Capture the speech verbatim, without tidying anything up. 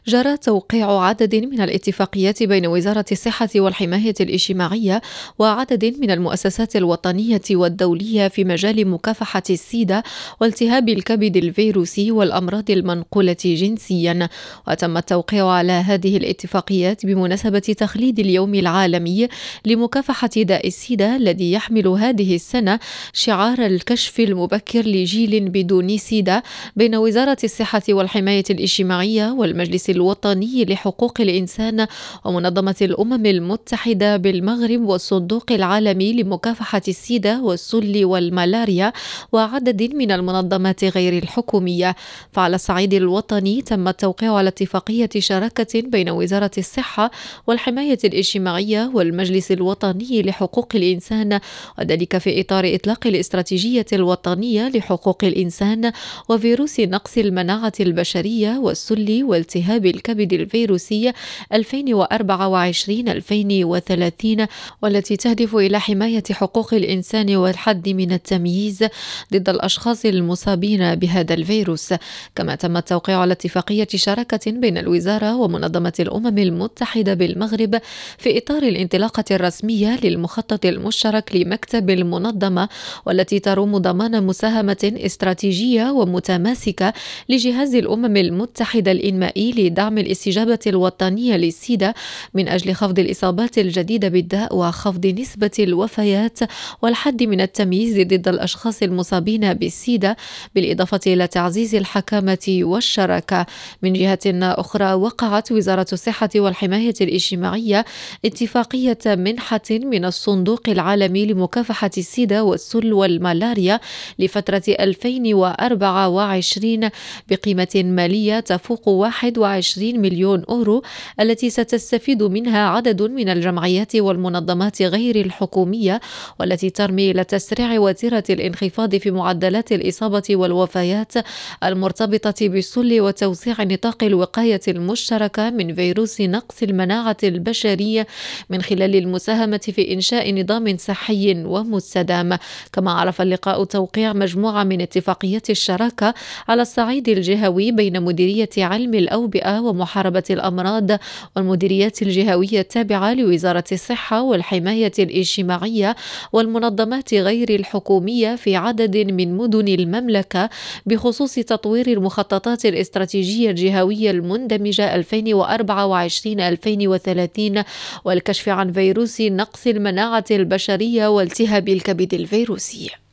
جرى توقيع عدد من الاتفاقيات بين وزارة الصحة والحماية الاجتماعية وعدد من المؤسسات الوطنية والدولية في مجال مكافحة السيدا والتهاب الكبد الفيروسي والأمراض المنقولة جنسيا. وتم التوقيع على هذه الاتفاقيات بمناسبة تخليد اليوم العالمي لمكافحة داء السيدا الذي يحمل هذه السنة شعار الكشف المبكر لجيل بدون سيدا، بين وزارة الصحة والحماية الاجتماعية والمجلس الوطني لحقوق الإنسان ومنظمة الأمم المتحدة بالمغرب والصندوق العالمي لمكافحة السيدا والسل والملاريا وعدد من المنظمات غير الحكومية. فعلى الصعيد الوطني تم التوقيع على اتفاقية شراكة بين وزارة الصحة والحماية الاجتماعية والمجلس الوطني لحقوق الإنسان، وذلك في إطار إطلاق الاستراتيجية الوطنية لحقوق الإنسان وفيروس نقص المناعة البشرية والسل والتهاب الكبد الفيروسي ألفين وأربعة وعشرين ألفين وثلاثين، والتي تهدف إلى حماية حقوق الإنسان والحد من التمييز ضد الأشخاص المصابين بهذا الفيروس. كما تم التوقيع على اتفاقية شراكة بين الوزارة ومنظمة الأمم المتحدة بالمغرب في إطار الانطلاقة الرسمية للمخطط المشترك لمكتب المنظمة، والتي تروم ضمان مساهمة استراتيجية ومتماسكة لجهاز الأمم المتحدة الإنمائي لدعم الاستجابة الوطنية للسيدا من أجل خفض الإصابات الجديدة بالداء وخفض نسبة الوفيات والحد من التمييز ضد الأشخاص المصابين بالسيدا، بالإضافة إلى تعزيز الحكامة والشراكة. من جهة أخرى، وقعت وزارة الصحة والحماية الاجتماعية اتفاقية منحة من الصندوق العالمي لمكافحة السيدا والسل والملاريا لفترة ألفين وأربعة وعشرين بقيمة مالية تفوق واحد وعشرين مليون أورو، التي ستستفيد منها عدد من الجمعيات والمنظمات غير الحكومية، والتي ترمي إلى تسريع وتيرة الانخفاض في معدلات الإصابة والوفيات المرتبطة بالسل وتوسيع نطاق الوقاية المشتركة من فيروس نقص المناعة البشرية من خلال المساهمة في إنشاء نظام صحي ومستدام. كما عرف اللقاء توقيع مجموعة من اتفاقيات الشراكة على الصعيد الجهوي بين مديرية علم الأوبئة ومحاربة الأمراض والمديريات الجهوية التابعة لوزارة الصحة والحماية الاجتماعية والمنظمات غير الحكومية في عدد من مدن المملكة بخصوص تطوير المخططات الاستراتيجية الجهوية المندمجة ألفين وأربعة وعشرين ألفين وثلاثين والكشف عن فيروس نقص المناعة البشرية والتهاب الكبد الفيروسي.